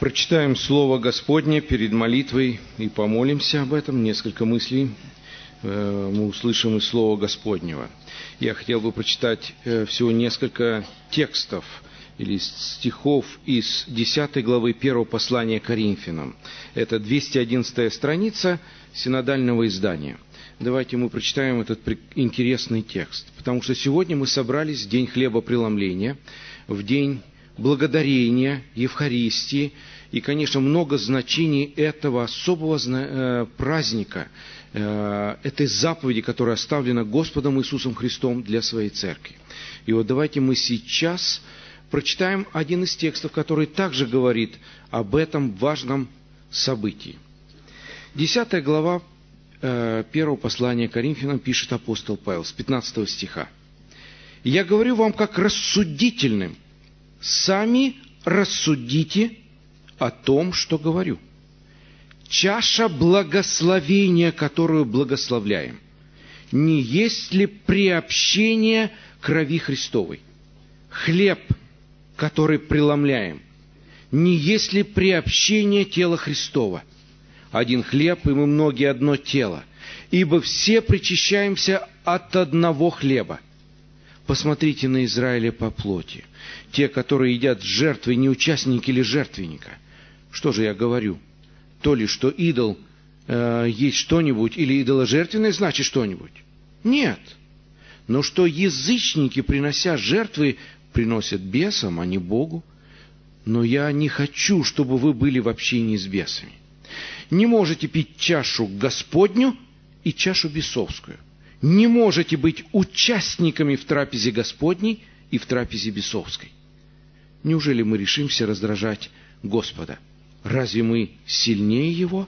Прочитаем Слово Господне перед молитвой и помолимся об этом. Несколько мыслей мы услышим из Слова Господнего. Я хотел бы прочитать всего несколько текстов или стихов из 10 главы 1 послания Коринфянам. Это 211 страница синодального издания. Давайте мы прочитаем этот интересный текст, потому что сегодня мы собрались в день хлебопреломления, в день благодарения, Евхаристии, и, конечно, много значений этого особого праздника, этой заповеди, которая оставлена Господом Иисусом Христом для Своей Церкви. И вот давайте мы сейчас прочитаем один из текстов, который также говорит об этом важном событии. 10 глава 1 послания Коринфянам пишет апостол Павел с 15 стиха. «Я говорю вам как рассудительным, сами рассудите о том, что говорю. Чаша благословения, которую благословляем, не есть ли приобщение крови Христовой? Хлеб, который преломляем, не есть ли приобщение тела Христова? Один хлеб, и мы многие одно тело, ибо все причащаемся от одного хлеба. Посмотрите на Израиля по плоти. Те, которые едят жертвы, не участники ли жертвенника? Что же я говорю? То ли, что идол есть что-нибудь, или идоложертвенное значит что-нибудь? Нет. Но что язычники, принося жертвы, приносят бесам, а не Богу. Но я не хочу, чтобы вы были в общении с бесами. Не можете пить чашу Господню и чашу бесовскую. Не можете быть участниками в трапезе Господней и в трапезе бесовской. Неужели мы решимся раздражать Господа? Разве мы сильнее Его?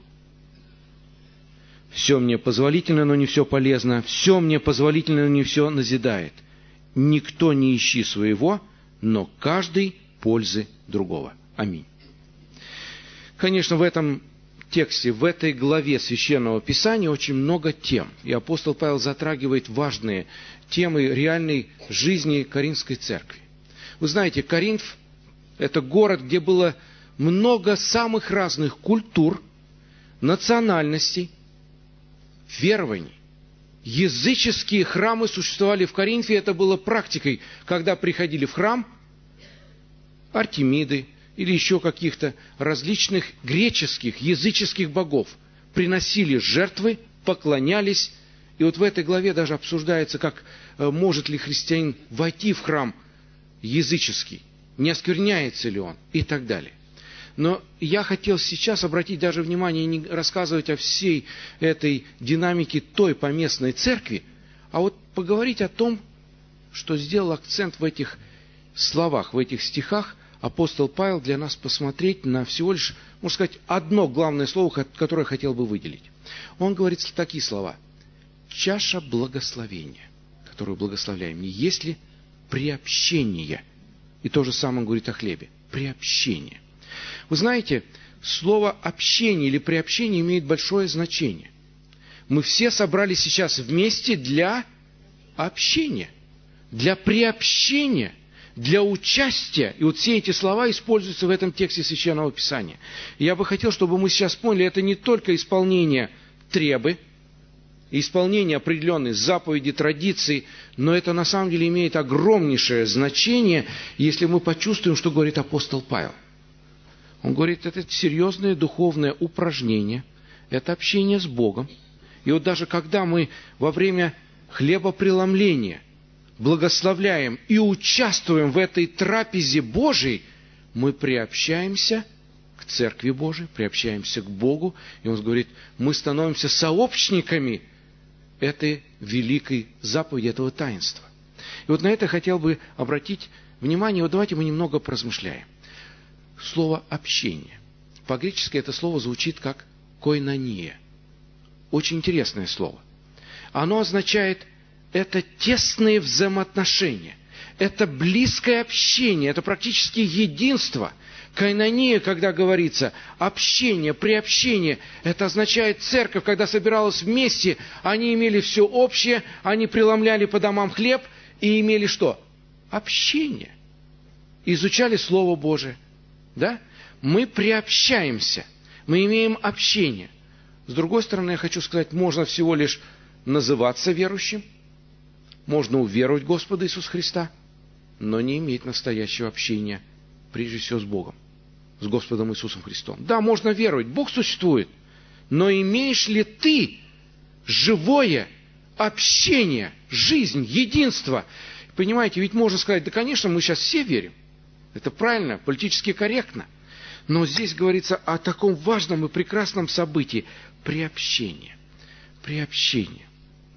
Все мне позволительно, но не все полезно. Все мне позволительно, но не все назидает. Никто не ищи своего, но каждый пользы другого. Аминь. Конечно, в этом тексте, в этой главе Священного Писания очень много тем. И апостол Павел затрагивает важные темы реальной жизни Коринфской церкви. Вы знаете, Коринф – это город, где было много самых разных культур, национальностей, верований. Языческие храмы существовали в Коринфе, это было практикой, когда приходили в храм Артемиды или еще каких-то различных греческих, языческих богов, приносили жертвы, поклонялись. И вот в этой главе даже обсуждается, как может ли христианин войти в храм языческий, не оскверняется ли он и так далее. Но я хотел сейчас обратить даже внимание и не рассказывать о всей этой динамике той поместной церкви, а вот поговорить о том, что сделал акцент в этих словах, в этих стихах апостол Павел для нас посмотреть на всего лишь, можно сказать, одно главное слово, которое я хотел бы выделить. Он говорит такие слова. Чаша благословения, которую благословляем, не есть ли приобщение? И то же самое он говорит о хлебе. Приобщение. Вы знаете, слово «общение» или «приобщение» имеет большое значение. Мы все собрались сейчас вместе для общения, для приобщения, для участия. И вот все эти слова используются в этом тексте Священного Писания. И я бы хотел, чтобы мы сейчас поняли, это не только исполнение требы, исполнение определенной заповеди, традиций, но это на самом деле имеет огромнейшее значение, если мы почувствуем, что говорит апостол Павел. Он говорит, это серьезное духовное упражнение, это общение с Богом. И вот даже когда мы во время хлебопреломления благословляем и участвуем в этой трапезе Божией, мы приобщаемся к Церкви Божией, приобщаемся к Богу. И он говорит, мы становимся сообщниками этой великой заповеди, этого таинства. И вот на это хотел бы обратить внимание. Вот давайте мы немного поразмышляем. Слово «общение». По-гречески это слово звучит как «койнония». Очень интересное слово. Оно означает это тесные взаимоотношения, это близкое общение, это практически единство. Койнония, когда говорится общение, приобщение, это означает церковь, когда собиралась вместе, они имели все общее, они преломляли по домам хлеб и имели что? Общение. Изучали Слово Божие. Да? мы приобщаемся, мы имеем общение. С другой стороны, я хочу сказать, можно всего лишь называться верующим, можно уверовать в Господа Иисуса Христа, но не иметь настоящего общения, прежде всего с Богом, с Господом Иисусом Христом. Да, можно веровать, Бог существует, но имеешь ли ты живое общение, жизнь, единство? Понимаете, ведь можно сказать, да, конечно, мы сейчас все верим. Это правильно, политически корректно. Но здесь говорится о таком важном и прекрасном событии – приобщение. Приобщение.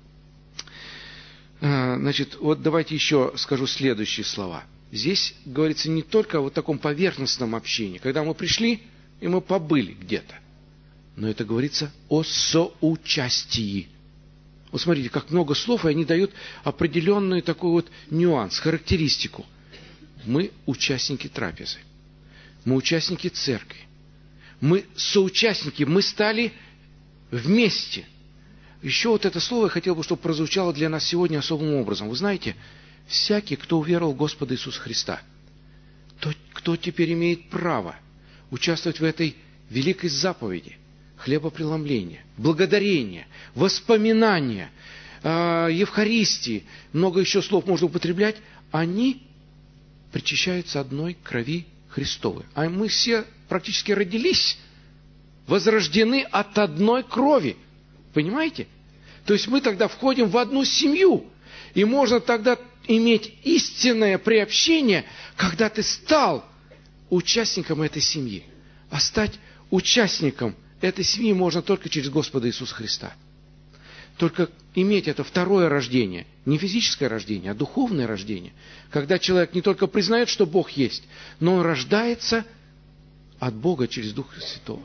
Значит, вот давайте еще скажу следующие слова. Здесь говорится не только о вот таком поверхностном общении, когда мы пришли и мы побыли где-то, но это говорится о соучастии. Вот смотрите, как много слов, и они дают определенный такой вот нюанс, характеристику. Мы участники трапезы, мы участники церкви, мы соучастники, мы стали вместе. Еще вот это слово я хотел бы, чтобы прозвучало для нас сегодня особым образом. Вы знаете, всякий, кто уверовал в Господа Иисуса Христа, тот, кто теперь имеет право участвовать в этой великой заповеди, хлебопреломления, благодарения, воспоминания, Евхаристии, много еще слов можно употреблять, они причащаются одной крови Христовой. А мы все практически родились, возрождены от одной крови. Понимаете? То есть мы тогда входим в одну семью. И можно тогда иметь истинное приобщение, когда ты стал участником этой семьи. А стать участником этой семьи можно только через Господа Иисуса Христа. Только иметь это второе рождение, не физическое рождение, а духовное рождение, когда человек не только признает, что Бог есть, но он рождается от Бога через Духа Святого.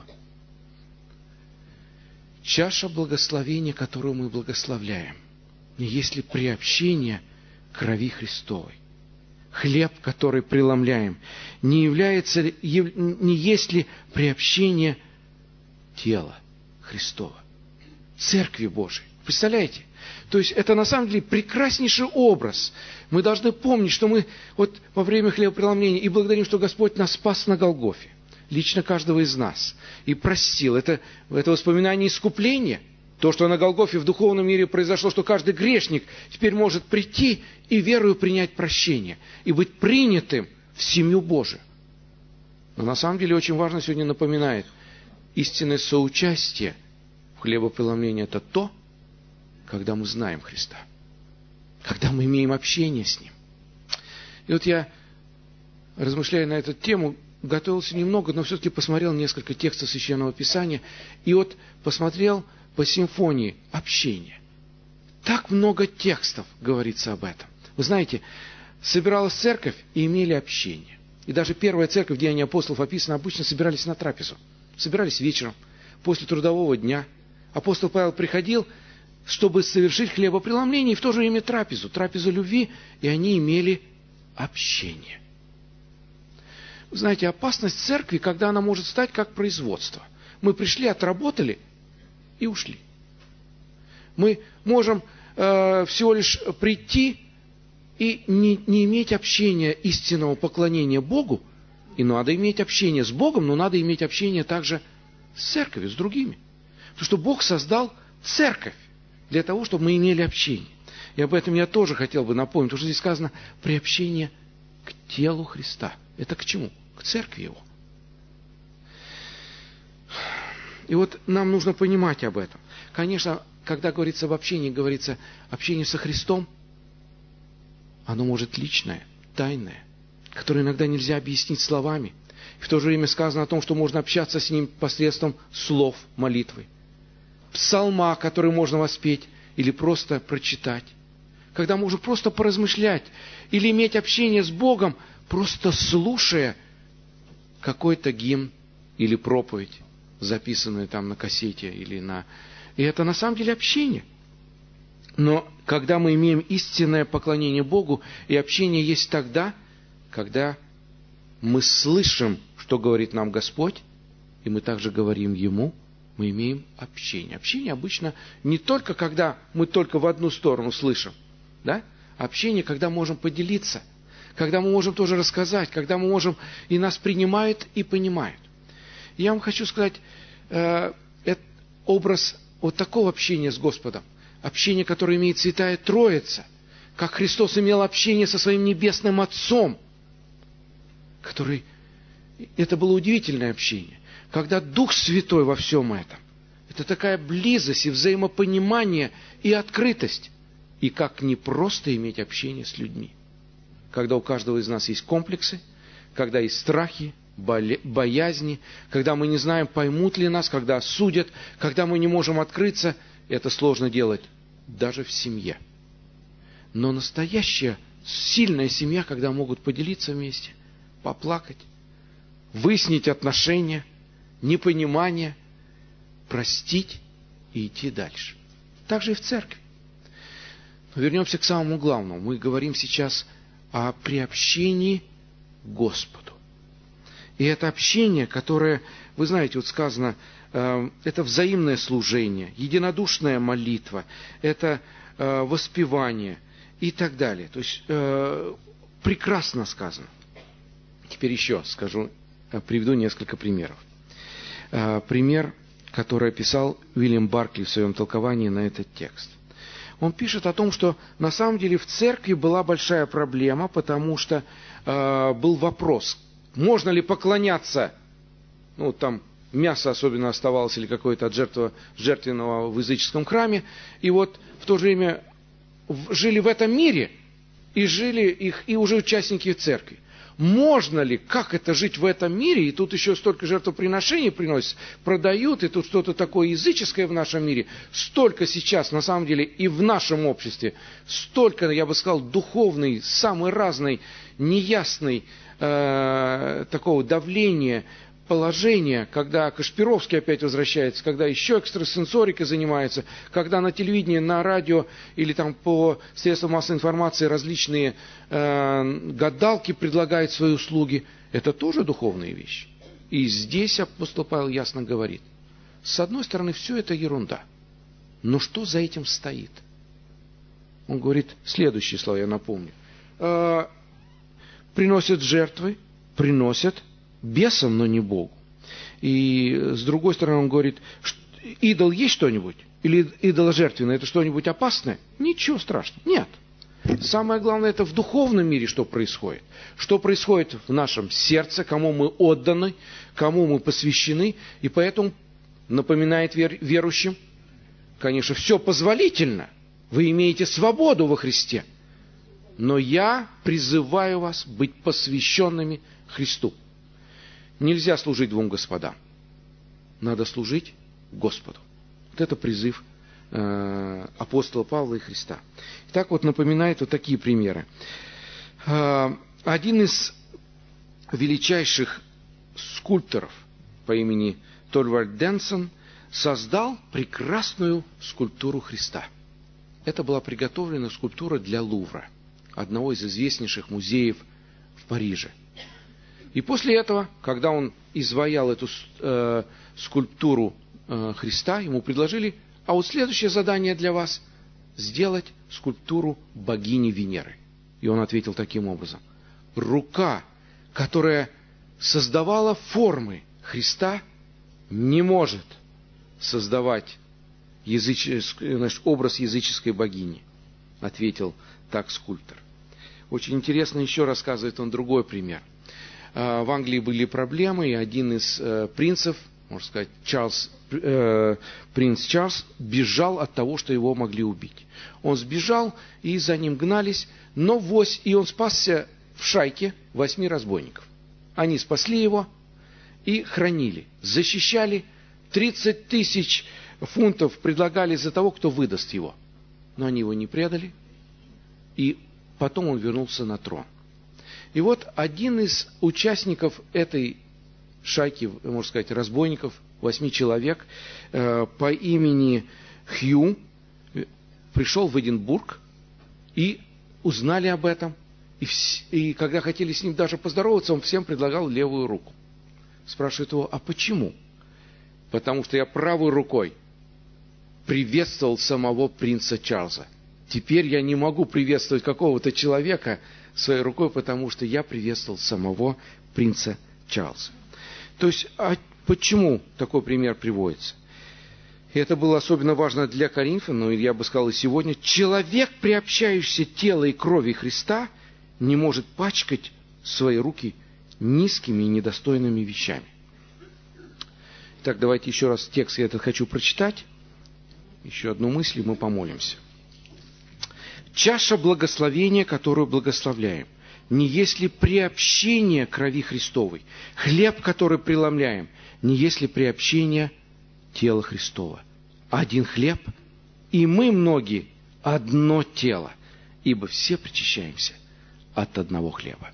Чаша благословения, которую мы благословляем, не есть ли приобщение крови Христовой? Хлеб, который преломляем, не есть ли приобщение тела Христова, Церкви Божией? Представляете? То есть это на самом деле прекраснейший образ. Мы должны помнить, что мы вот во время хлебопреломления и благодарим, что Господь нас спас на Голгофе, лично каждого из нас, и простил. Это воспоминание искупления. То, что на Голгофе в духовном мире произошло, что каждый грешник теперь может прийти и верою принять прощение, и быть принятым в семью Божию. Но на самом деле очень важно сегодня напоминает, истинное соучастие в хлебопреломлении – это то, когда мы знаем Христа, когда мы имеем общение с Ним. И вот я, размышляя на эту тему, готовился немного, но все-таки посмотрел несколько текстов Священного Писания, и вот посмотрел по симфонии общения. Так много текстов говорится об этом. Вы знаете, собиралась церковь и имели общение. И даже первая церковь, где Деяния апостолов описано, обычно собирались на трапезу. Собирались вечером, после трудового дня. Апостол Павел приходил, чтобы совершить хлебопреломление, и в то же время трапезу любви, и они имели общение. Вы знаете, опасность церкви, когда она может стать как производство. Мы пришли, отработали и ушли. Мы можем всего лишь прийти и не иметь общения истинного поклонения Богу, и надо иметь общение с Богом, но надо иметь общение также с церковью, с другими. Потому что Бог создал церковь для того, чтобы мы имели общение. И об этом я тоже хотел бы напомнить, потому что здесь сказано приобщение к телу Христа. Это к чему? К церкви Его. И вот нам нужно понимать об этом. Конечно, когда говорится об общении, говорится общение со Христом, оно может личное, тайное, которое иногда нельзя объяснить словами. И в то же время сказано о том, что можно общаться с Ним посредством слов молитвы, псалма, который можно воспеть или просто прочитать. Когда можно просто поразмышлять или иметь общение с Богом, просто слушая какой-то гимн или проповедь, записанную там на кассете или на... И это на самом деле общение. Но когда мы имеем истинное поклонение Богу, и общение есть тогда, когда мы слышим, что говорит нам Господь, и мы также говорим Ему, мы имеем общение. Общение обычно не только, когда мы только в одну сторону слышим, да? Общение, когда можем поделиться, когда мы можем тоже рассказать, когда мы можем, и нас принимают и понимают. И я вам хочу сказать, это образ вот такого общения с Господом, общение, которое имеет Святая Троица, как Христос имел общение со Своим Небесным Отцом, который... Это было удивительное общение, когда Дух Святой во всем этом. Это такая близость и взаимопонимание и открытость. И как не просто иметь общение с людьми, когда у каждого из нас есть комплексы, когда есть страхи, боязни, когда мы не знаем, поймут ли нас, когда осудят, когда мы не можем открыться. Это сложно делать даже в семье. Но настоящая сильная семья, когда могут поделиться вместе, поплакать, выяснить отношения, непонимание, простить и идти дальше. Так же и в церкви. Но вернемся к самому главному. Мы говорим сейчас о приобщении к Господу. И это общение, которое, вы знаете, вот сказано, это взаимное служение, единодушная молитва, это воспевание и так далее. То есть прекрасно сказано. Теперь еще приведу несколько примеров. Пример, который описал Уильям Баркли в своем толковании на этот текст. Он пишет о том, что на самом деле в церкви была большая проблема, потому что был вопрос, можно ли поклоняться, там мясо особенно оставалось или какое-то от жертвенного в языческом храме, и вот в то же время жили в этом мире, и жили их и уже участники церкви. Можно ли, как это жить в этом мире, и тут еще столько жертвоприношений приносят, продают, и тут что-то такое языческое в нашем мире, столько сейчас, на самом деле, и в нашем обществе, столько, я бы сказал, духовной, самой разной, неясной такого давления, положения, когда Кашпировский опять возвращается, когда еще экстрасенсорикой занимается, когда на телевидении, на радио или там по средствам массовой информации различные гадалки предлагают свои услуги. Это тоже духовные вещи. И здесь апостол Павел ясно говорит. С одной стороны, все это ерунда. Но что за этим стоит? Он говорит следующие слова, я напомню. Приносят жертвы, приносят бесам, но не Богу. И с другой стороны он говорит, идол есть что-нибудь? Или идоложертвенное это что-нибудь опасное? Ничего страшного. Нет. Самое главное это в духовном мире что происходит. Что происходит в нашем сердце, кому мы отданы, кому мы посвящены. И поэтому напоминает верующим, конечно, все позволительно. Вы имеете свободу во Христе. Но я призываю вас быть посвященными Христу. Нельзя служить двум господам. Надо служить Господу. Вот это призыв апостола Павла и Христа. Итак, вот напоминает вот такие примеры. Один из величайших скульпторов по имени Торвальд Денсон создал прекрасную скульптуру Христа. Это была приготовлена скульптура для Лувра, одного из известнейших музеев в Париже. И после этого, когда он изваял эту скульптуру Христа, ему предложили, а вот следующее задание для вас – сделать скульптуру богини Венеры. И он ответил таким образом. Рука, которая создавала формы Христа, не может создавать образ языческой богини, ответил так скульптор. Очень интересно еще рассказывает он другой пример. В Англии были проблемы, и один из принцев, можно сказать, принц Чарльз, бежал от того, что его могли убить. Он сбежал, и за ним гнались, и он спасся в шайке 8 разбойников. Они спасли его и хранили, защищали, 30 тысяч фунтов предлагали за того, кто выдаст его. Но они его не предали, и потом он вернулся на трон. И вот один из участников этой шайки, можно сказать, разбойников, 8 человек, по имени Хью, пришел в Эдинбург, и узнали об этом. И когда хотели с ним даже поздороваться, он всем предлагал левую руку. Спрашивает его, а почему? Потому что я правой рукой приветствовал самого принца Чарльза. Теперь я не могу приветствовать какого-то человека своей рукой, потому что я приветствовал самого принца Чарльза. То есть, почему такой пример приводится? И это было особенно важно для Коринфян, но я бы сказал и сегодня. Человек, приобщающийся тела и крови Христа, не может пачкать свои руки низкими и недостойными вещами. Итак, давайте еще раз текст я этот хочу прочитать. Еще одну мысль, и мы помолимся. Чаша благословения, которую благословляем, не есть ли приобщение крови Христовой? Хлеб, который преломляем, не есть ли приобщение тела Христова? Один хлеб, и мы многие одно тело, ибо все причащаемся от одного хлеба.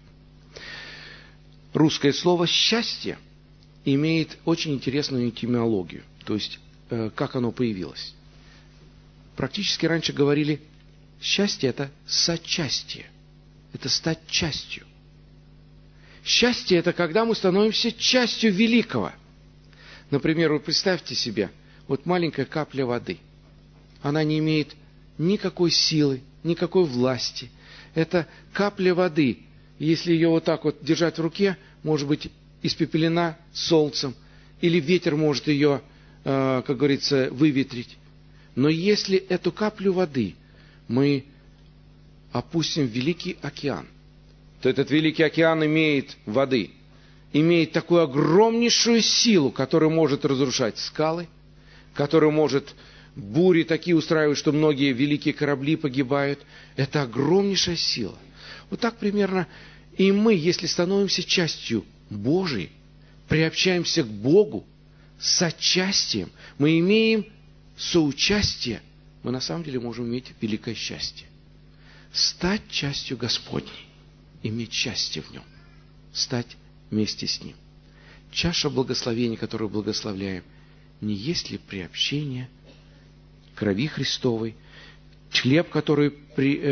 Русское слово «счастье» имеет очень интересную этимологию, то есть как оно появилось. Практически раньше говорили, счастье – это сочастие, это стать частью. Счастье – это когда мы становимся частью великого. Например, вы представьте себе, вот маленькая капля воды. Она не имеет никакой силы, никакой власти. Это капля воды. Если ее вот так вот держать в руке, может быть испепелена солнцем, или ветер может ее, как говорится, выветрить. Но если эту каплю воды мы опустим в Великий океан, то этот Великий океан имеет воды, имеет такую огромнейшую силу, которая может разрушать скалы, которая может бури такие устраивать, что многие великие корабли погибают. Это огромнейшая сила. Вот так примерно и мы, если становимся частью Божией, приобщаемся к Богу, сочастием, мы имеем соучастие, мы на самом деле можем иметь великое счастье. Стать частью Господней, иметь счастье в Нем, стать вместе с Ним. Чаша благословения, которую благословляем, не есть ли приобщение крови Христовой, хлеб, который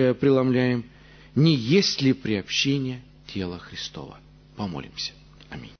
преломляем, не есть ли приобщение тела Христова? Помолимся. Аминь.